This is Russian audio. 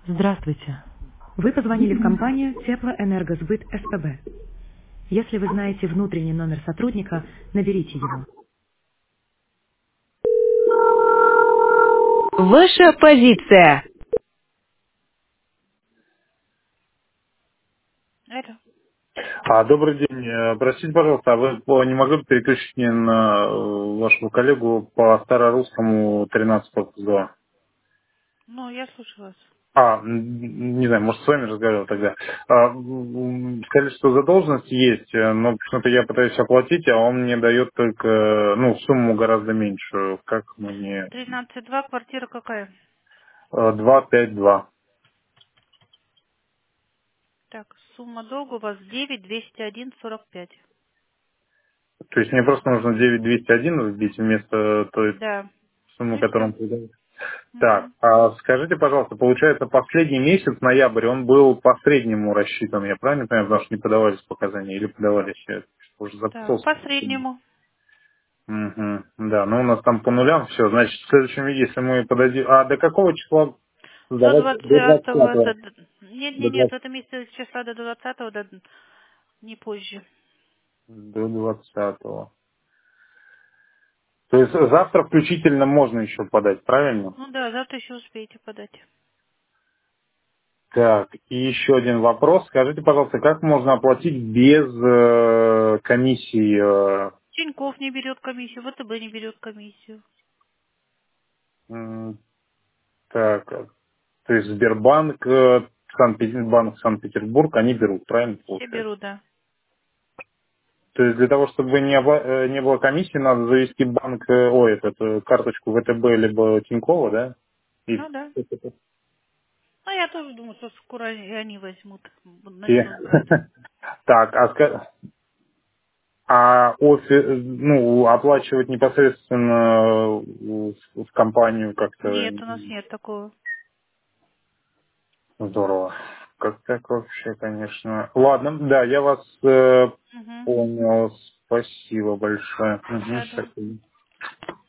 Здравствуйте. Вы позвонили в компанию Теплоэнергосбыт СПБ. Если вы знаете внутренний номер сотрудника, наберите его. Ваша позиция. Это? Добрый день. Простите, пожалуйста, а вы не могли бы переключить мне на вашего коллегу по старорусскому 13-2? Ну, я слушаю вас. Не знаю, может, с вами разговаривал тогда. Сказали, что задолженность есть, но почему-то я пытаюсь оплатить, а он мне дает только, сумму гораздо меньшую. Как мне... 13.2, квартира какая? 252. Так, сумма долга у вас 9 201 45. То есть мне просто нужно 9201 вбить вместо той Да. суммы, И которую все. он придает. Так, Угу. скажите, пожалуйста, получается, последний месяц, ноябрь, он был по среднему рассчитан, я правильно понимаю, потому что не подавались показания или подавались, я уже Так, запутался. по среднему. Мгм. Да, ну у нас там по нулям все, значит, в следующем виде, если мы подадим... А до какого числа До сдавать? До 20-го, 20-го. нет, До нет, нет, 20... в этом месяце с числа до 20-го, не позже. До 20-го. То есть завтра включительно можно еще подать, правильно? Ну да, завтра еще успеете подать. Так, и еще один вопрос. Скажите, пожалуйста, как можно оплатить без комиссии? Тинькофф не берет комиссию, ВТБ не берет комиссию. М, Так, то есть Сбербанк, Банк Санкт-Петербург, они берут, правильно Все получается? берут, да. То есть для того, чтобы не было комиссии, надо завести банк, карточку ВТБ либо Тинькова, да? И, Ну да. Ну, я тоже думаю, что скоро и они возьмут, и- начнут брать. так, оплачивать непосредственно в компанию как-то Нет, у нас нет такого. здорово. Как так вообще, конечно. Ладно, да, я вас Угу. понял. Спасибо большое. Мгм, Да, да. спасибо.